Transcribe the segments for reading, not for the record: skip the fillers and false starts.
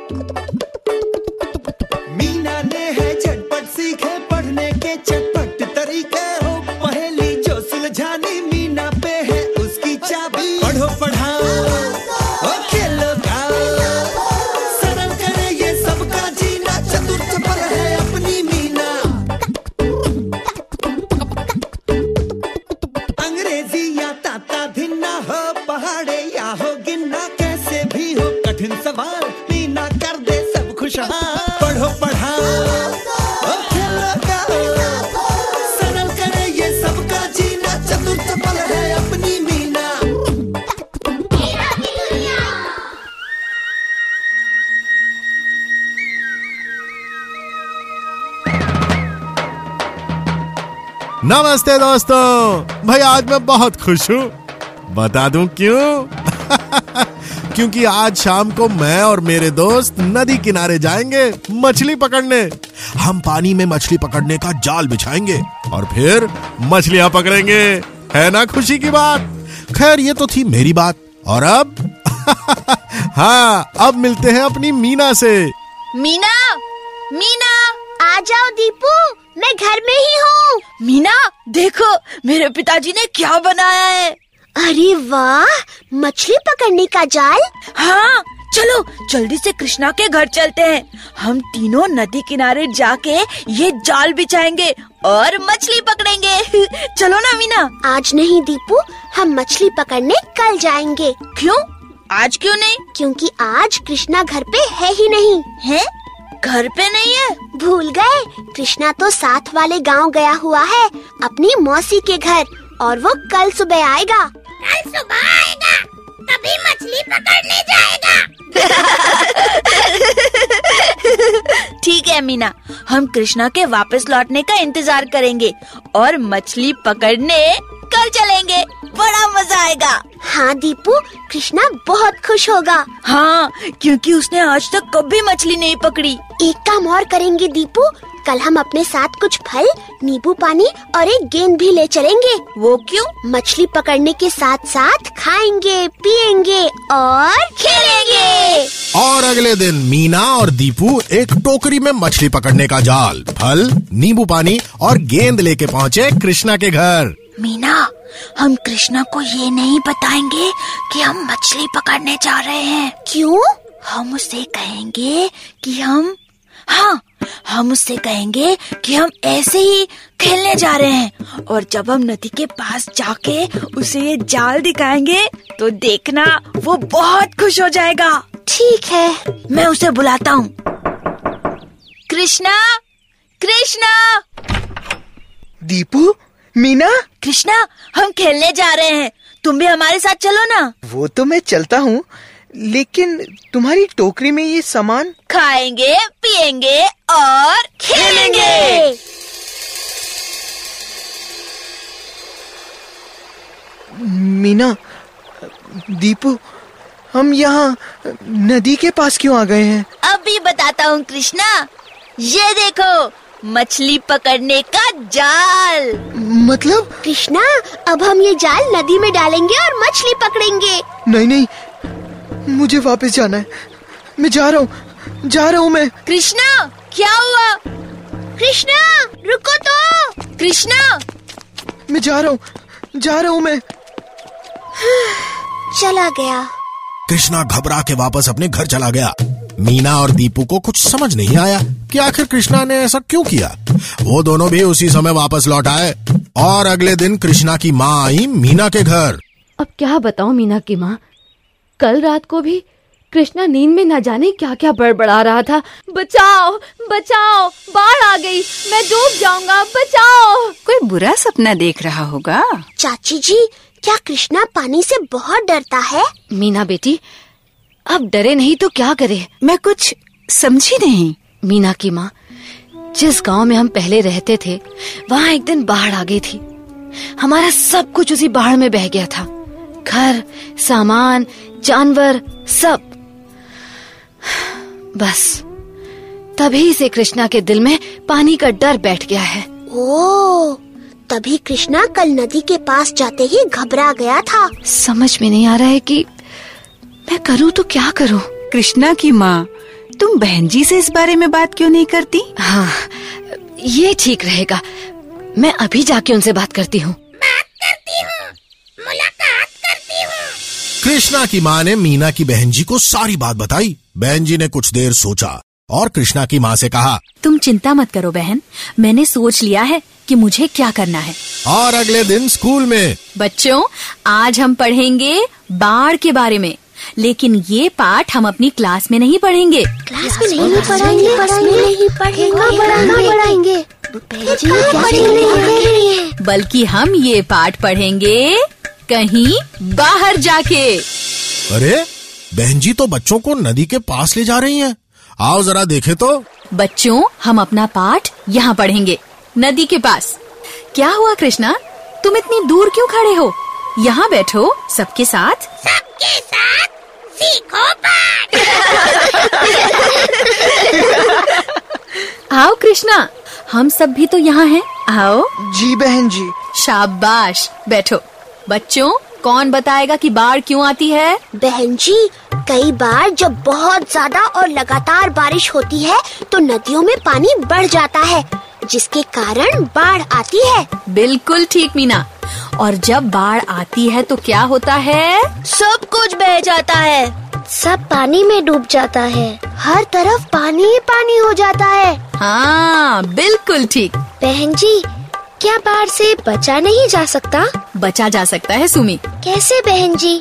मीना ने है झटपट सीखे पढ़ने के चटपट तरीके हो, पहेली जो सुलझानी मीना पे है उसकी चाबी। पढ़ो पढ़ाओ और खेलो गाओ, सरल करे ये सबका जीना, चतुर चपल है अपनी मीना। अंग्रेजी या ताता धिन्ना हो, पहाड़े या हो गिनना, कैसे भी हो कठिन सवाल मीना कर दे सब खुशहाल। पढ़ो पढ़ाओ और खेलो गाओ, सरल करे ये सबका जीना, चतुर चपल है अपनी मीना। नमस्ते दोस्तों, भाई आज मैं बहुत खुश हूँ। बता दूं क्यों? क्योंकि आज शाम को मैं और मेरे दोस्त नदी किनारे जाएंगे मछली पकड़ने। हम पानी में मछली पकड़ने का जाल बिछाएंगे और फिर मछलियां पकड़ेंगे। है ना खुशी की बात? खैर ये तो थी मेरी बात, और अब हाँ, अब मिलते हैं अपनी मीना से। मीना, मीना, आ जाओ दीपू, मैं घर में ही हूँ। मीना देखो, मेरे पिताजी ने क्या बनाया है। अरे वाह, मछली पकड़ने का जाल। हाँ, चलो जल्दी से कृष्णा के घर चलते हैं। हम तीनों नदी किनारे जाके ये जाल बिछाएंगे और मछली पकड़ेंगे। चलो ना मीना। आज नहीं दीपू, हम मछली पकड़ने कल जाएंगे। क्यों? आज क्यों नहीं? क्योंकि आज कृष्णा घर पे है ही नहीं। है? घर पे नहीं है? भूल गए, कृष्णा तो साथ वाले गांव गया हुआ है अपनी मौसी के घर, और वो कल सुबह आएगा। कल सुबह आएगा, तभी मछली पकड़ने जाएगा। ठीक है मीना, हम कृष्णा के वापस लौटने का इंतजार करेंगे और मछली पकड़ने कल चलेंगे। बड़ा मजा आएगा। हाँ दीपू, कृष्णा बहुत खुश होगा। हाँ, क्योंकि उसने आज तक कभी मछली नहीं पकड़ी। एक काम और करेंगे दीपू, कल हम अपने साथ कुछ फल, नींबू पानी और एक गेंद भी ले चलेंगे। वो क्यों? मछली पकड़ने के साथ साथ खाएंगे, पिएंगे और खेलेंगे। और अगले दिन मीना और दीपू एक टोकरी में मछली पकड़ने का जाल, फल, नींबू पानी और गेंद लेके पहुँचे कृष्णा के घर। मीना, हम कृष्णा को ये नहीं बताएंगे कि हम मछली पकड़ने जा रहे हैं। क्यों? हम उससे कहेंगे कि हम उससे कहेंगे कि हम ऐसे ही खेलने जा रहे हैं, और जब हम नदी के पास जाके उसे ये जाल दिखाएंगे तो देखना वो बहुत खुश हो जाएगा। ठीक है, मैं उसे बुलाता हूँ। कृष्णा, कृष्णा। दीपू, मीना। कृष्णा, हम खेलने जा रहे हैं, तुम भी हमारे साथ चलो ना। वो तो मैं चलता हूँ, लेकिन तुम्हारी टोकरी में ये सामान? खाएंगे, पिएंगे और खेलेंगे। मीना, दीपू, हम यहाँ नदी के पास क्यों आ गए हैं? अभी बताता हूँ कृष्णा, ये देखो मछली पकड़ने का जाल। मतलब? कृष्णा, अब हम ये जाल नदी में डालेंगे और मछली पकड़ेंगे। नहीं नहीं, मुझे वापस जाना है। मैं जा रहा हूँ मैं। कृष्णा, क्या हुआ? कृष्णा, रुको तो। कृष्णा, मैं जा रहा हूँ मैं। चला गया। कृष्णा घबरा के वापस अपने घर चला गया। मीना और दीपू को कुछ समझ नहीं आया कि आखिर कृष्णा ने ऐसा क्यों किया। वो दोनों भी उसी समय वापस लौट आए, और अगले दिन कृष्णा की माँ आई मीना के घर। अब क्या बताऊं मीना की माँ, कल रात को भी कृष्णा नींद में न जाने क्या क्या बड़बड़ा रहा था। बचाओ, बचाओ, बाढ़ आ गई, मैं डूब जाऊंगा, बचाओ। कोई बुरा सपना देख रहा होगा। चाची जी, क्या कृष्णा पानी से बहुत डरता है? मीना बेटी, अब डरे नहीं तो क्या करे? मैं कुछ समझी नहीं। मीना की माँ, जिस गांव में हम पहले रहते थे वहाँ एक दिन बाढ़ आ गई थी। हमारा सब कुछ उसी बाढ़ में बह गया था, घर, सामान, जानवर, सब। बस तभी से कृष्णा के दिल में पानी का डर बैठ गया है। ओह, तभी कृष्णा कल नदी के पास जाते ही घबरा गया था। समझ में नहीं आ रहा है कि मैं करूँ तो क्या करूँ। कृष्णा की माँ, तुम बहन जी से इस बारे में बात क्यों नहीं करती? हाँ, ये ठीक रहेगा। मैं अभी जाके उनसे बात करती हूँ। मुलाकात करती हूँ। कृष्णा की माँ ने मीना की बहन जी को सारी बात बताई। बहन जी ने कुछ देर सोचा और कृष्णा की माँ से कहा, तुम चिंता मत करो बहन, मैंने सोच लिया है कि मुझे क्या करना है। और अगले दिन स्कूल में, बच्चों, आज हम पढ़ेंगे बाढ़ के बारे में, लेकिन ये पाठ हम अपनी क्लास में नहीं पढ़ेंगे। क्लास में नहीं पढ़ाएंगे, बल्कि हम ये पाठ पढ़ेंगे कहीं बाहर जाके। अरे बहन जी तो बच्चों को नदी के पास ले जा रही हैं। आओ जरा देखे तो। बच्चों, हम अपना पाठ यहाँ पढ़ेंगे, नदी के पास। क्या हुआ कृष्णा, तुम इतनी दूर क्यों खड़े हो? यहाँ बैठो सबके साथ। सबके साथ सीखो पाठ। आओ कृष्णा, हम सब भी तो यहाँ हैं, आओ। जी बहन जी। शाबाश, बैठो। बच्चों, कौन बताएगा कि बाढ़ क्यों आती है? बहन जी, कई बार जब बहुत ज्यादा और लगातार बारिश होती है तो नदियों में पानी बढ़ जाता है, जिसके कारण बाढ़ आती है। बिल्कुल ठीक मीना। और जब बाढ़ आती है तो क्या होता है? सब कुछ बह जाता है, सब पानी में डूब जाता है, हर तरफ पानी ही पानी हो जाता है। हाँ, बिल्कुल ठीक। बहन जी, क्या बाढ़ से बचा नहीं जा सकता? बचा जा सकता है सुमी। कैसे बहन जी?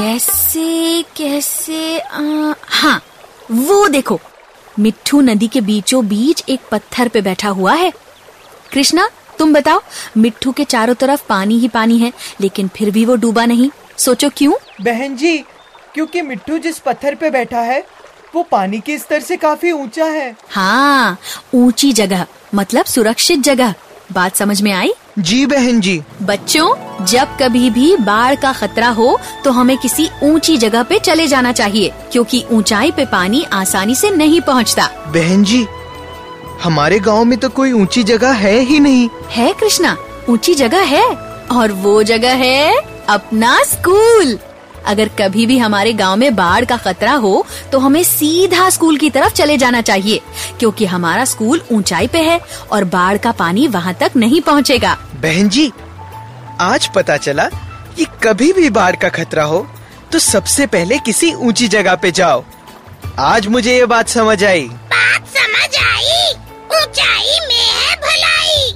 कैसे हाँ, वो देखो, मिट्ठू नदी के बीचों बीच एक पत्थर पे बैठा हुआ है। कृष्णा, तुम बताओ, मिट्ठू के चारों तरफ पानी ही पानी है, लेकिन फिर भी वो डूबा नहीं। सोचो क्यों? बहन जी, क्योंकि मिट्ठू जिस पत्थर पे बैठा है वो पानी के स्तर से काफी ऊंचा है। हाँ, ऊंची जगह मतलब सुरक्षित जगह। बात समझ में आई? जी बहन जी। बच्चों, जब कभी भी बाढ़ का खतरा हो तो हमें किसी ऊंची जगह पे चले जाना चाहिए, क्योंकि ऊंचाई पे पानी आसानी से नहीं पहुंचता। बहन जी, हमारे गांव में तो कोई ऊंची जगह है ही नहीं। है कृष्णा, ऊंची जगह है, और वो जगह है अपना स्कूल। अगर कभी भी हमारे गांव में बाढ़ का खतरा हो तो हमें सीधा स्कूल की तरफ चले जाना चाहिए, क्योंकि हमारा स्कूल ऊंचाई पे है और बाढ़ का पानी वहाँ तक नहीं पहुँचेगा। बहन जी, आज पता चला कि कभी भी बाढ़ का खतरा हो तो सबसे पहले किसी ऊंची जगह पे जाओ। आज मुझे ये बात समझ आई। बात समझ आई, ऊंचाई में है भलाई।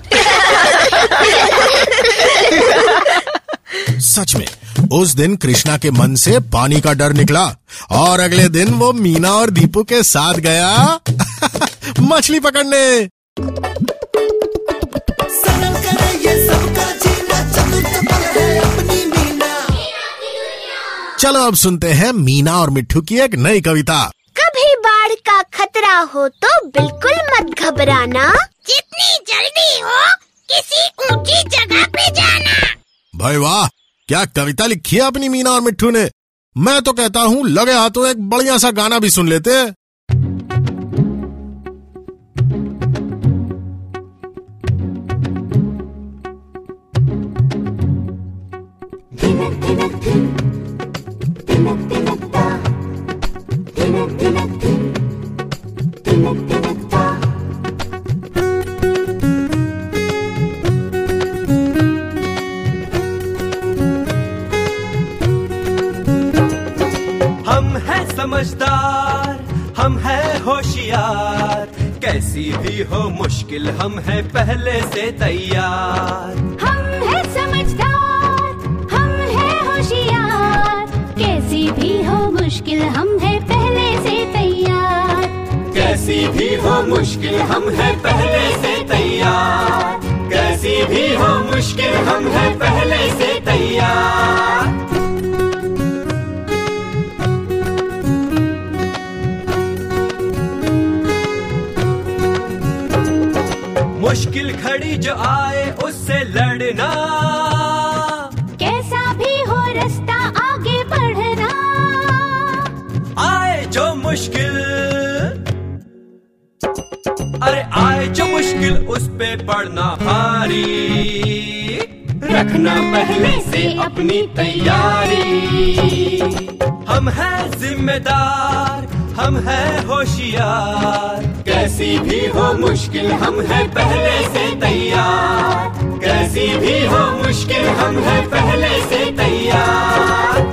सच में उस दिन कृष्णा के मन से पानी का डर निकला और अगले दिन वो मीना और दीपू के साथ गया मछली पकड़ने। सरल करे ये सबका जीना, चतुर चपल है अपनी मीना। चलो अब सुनते हैं मीना और मिट्ठू की एक नई कविता। कभी बाढ़ का खतरा हो तो बिल्कुल मत घबराना, जितनी जल्दी हो किसी ऊंची जगह पे जाना। भाई वाह, क्या कविता लिखी है अपनी मीना और मिट्ठू ने। मैं तो कहता हूँ लगे हाथों एक बढ़िया सा गाना भी सुन लेते हैं। समझदार, हम है होशियार, कैसी भी हो मुश्किल हम है पहले से तैयार। हम है समझदार, हम है होशियार, कैसी भी हो मुश्किल हम है पहले से तैयार। कैसी भी हो मुश्किल हम है पहले से तैयार, कैसी भी हो मुश्किल हम है पहले से तैयार। मुश्किल घड़ी जो आए उससे लड़ना, कैसा भी हो रास्ता आगे बढ़ना। आए जो मुश्किल, अरे आए जो मुश्किल उस पे पड़ना भारी, रखना पहले से अपनी तैयारी। हम हैं जिम्मेदार, हम हैं होशियार, कैसी भी हो मुश्किल हम हैं पहले से तैयार, कैसी भी हो मुश्किल हम हैं पहले से तैयार।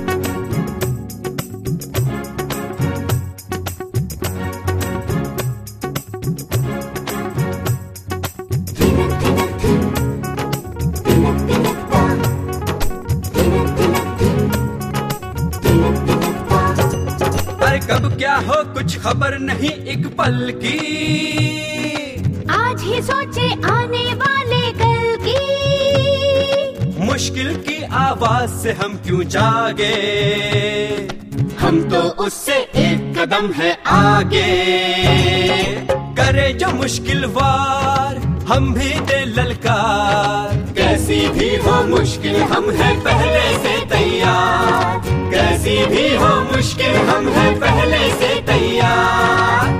कब क्या हो कुछ खबर नहीं एक पल की, आज ही सोचे आने वाले कल की। मुश्किल की आवाज से हम क्यों जागे, हम तो उससे एक कदम है आगे। करे जो मुश्किल वार हम भी दे ललकार, कैसी भी हो मुश्किल हम हैं पहले से तैयार, कैसी भी हो मुश्किल हम हैं पहले से तैयार।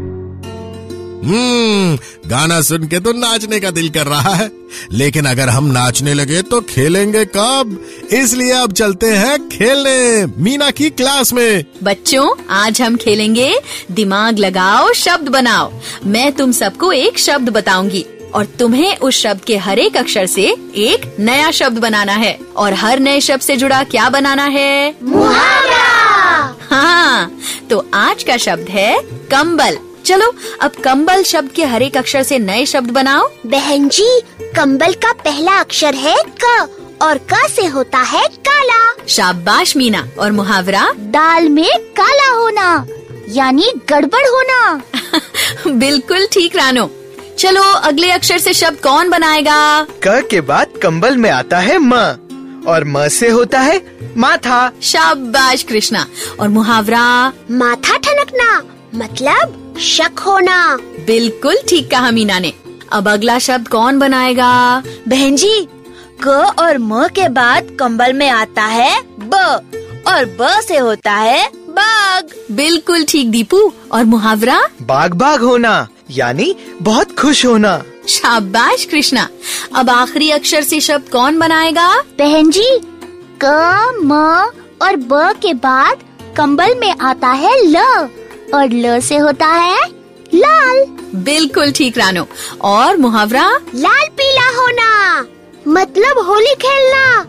गाना सुन के तो नाचने का दिल कर रहा है, लेकिन अगर हम नाचने लगे तो खेलेंगे कब? इसलिए अब चलते हैं खेलने मीना की क्लास में। बच्चों, आज हम खेलेंगे दिमाग लगाओ शब्द बनाओ। मैं तुम सबको एक शब्द बताऊंगी और तुम्हें उस शब्द के हर एक अक्षर से एक नया शब्द बनाना है, और हर नए शब्द से जुड़ा क्या बनाना है? मुहावरा। हाँ, तो आज का शब्द है कंबल। चलो अब कंबल शब्द के हर एक अक्षर से नए शब्द बनाओ। बहन जी, कंबल का पहला अक्षर है क और क से होता है काला। शाबाश मीना। और मुहावरा? दाल में काला होना यानी गड़बड़ होना। बिल्कुल ठीक रानो। चलो अगले अक्षर से शब्द कौन बनाएगा? क के बाद कंबल में आता है म और म से होता है माथा। शाबाश कृष्णा। और मुहावरा? माथा ठनकना मतलब शक होना। बिल्कुल ठीक कहा मीना ने। अब अगला शब्द कौन बनाएगा? बहन जी, क और म के बाद कंबल में आता है ब और ब से होता है बाग। बिल्कुल ठीक दीपू। और मुहावरा? बाग बाग होना यानी बहुत खुश होना। शाबाश कृष्णा। अब आखिरी अक्षर से शब्द कौन बनाएगा? बहन जी, क म और ब के बाद कंबल में आता है ल और ल से होता है लाल। बिल्कुल ठीक रानो। और मुहावरा? लाल पीला होना मतलब होली खेलना।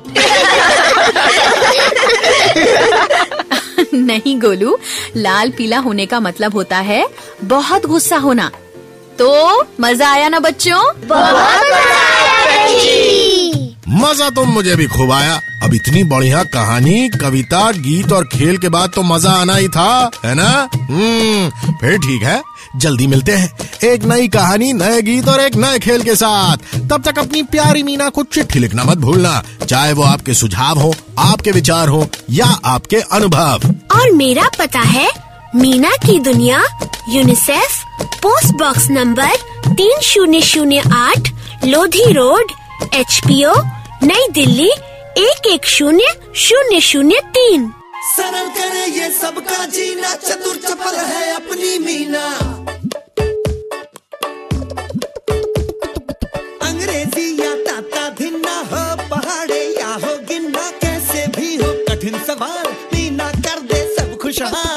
नहीं गोलू, लाल पीला होने का मतलब होता है बहुत गुस्सा होना। तो मजा आया ना बच्चों? बहुत मजा आया बहन जी। मजा तो मुझे भी खूब आया। अब इतनी बढ़िया कहानी, कविता, गीत और खेल के बाद तो मजा आना ही था, है ना? फिर ठीक है, जल्दी मिलते हैं एक नई कहानी, नए गीत और एक नए खेल के साथ। तब तक अपनी प्यारी मीना को चिट्ठी लिखना मत भूलना, चाहे वो आपके सुझाव हो, आपके विचार हो या आपके अनुभव। और मेरा पता है मीना की दुनिया, UNICEF, post box number 3008, Lodhi road, HPO, New Delhi 11003। सरल करे ये सबका जीना, चतुर चपल है अपनी मीना। अंग्रेजी या ताता धिन्ना हो, पहाड़े या हो गिन्ना, कैसे भी हो कठिन सवाल मीना कर दे सब खुशहाल।